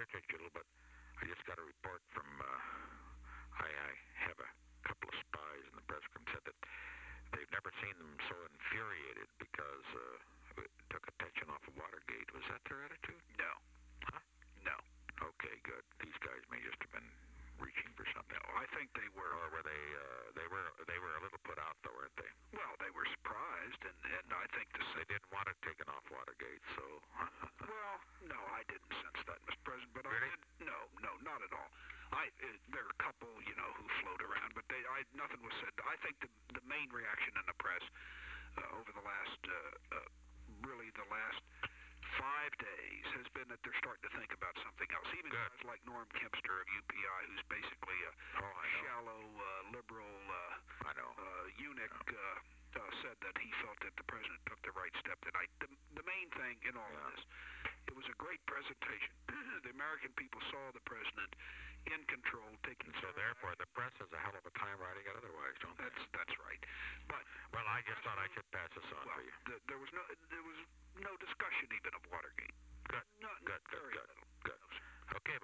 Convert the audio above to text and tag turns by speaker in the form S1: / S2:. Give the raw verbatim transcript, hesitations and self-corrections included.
S1: irritate you a little bit. I just got a report from, uh, I, I have a couple of spies in the press room said that they've never seen them so infuriated because uh, it took attention off of Watergate. Was that their attitude?
S2: No.
S1: Huh?
S2: No.
S1: Okay, good. These guys may just have been reaching for something.
S2: No, I think they were.
S1: Or were they? Uh, they were. They were a little put out, though, weren't they?
S2: Well, they were surprised, and, and I think the
S1: They didn't want it taken off Watergate, so.
S2: Well, no, I didn't sense that, Mister President. But
S1: Really?
S2: I did. No, no, not at all. I uh, there are a couple, you know, who float around, but they, I, nothing was said. I think the the main reaction in the press uh, over the last, uh, uh, really the last five days has been that they're starting to think about something else. Even
S1: Good.
S2: guys like Norm Kempster of U P I, who's basically a
S1: Oh, I know.
S2: shallow, uh, liberal uh,
S1: I know.
S2: uh, eunuch, uh, uh, said that he felt that the president took the right step tonight. The, the main thing in all
S1: Yeah.
S2: of this, it was a great presentation. The American people saw the president in control, taking
S1: And so,
S2: full
S1: therefore,
S2: action.
S1: the press has a hell of a time writing it otherwise, don't they?
S2: That's that's right. But
S1: Well, I just thought I should pass this on
S2: well,
S1: for you.
S2: the, there was no there was no discussion even of Watergate.
S1: Good.
S2: No,
S1: Good, good,
S2: very
S1: good,
S2: little.
S1: good. Okay,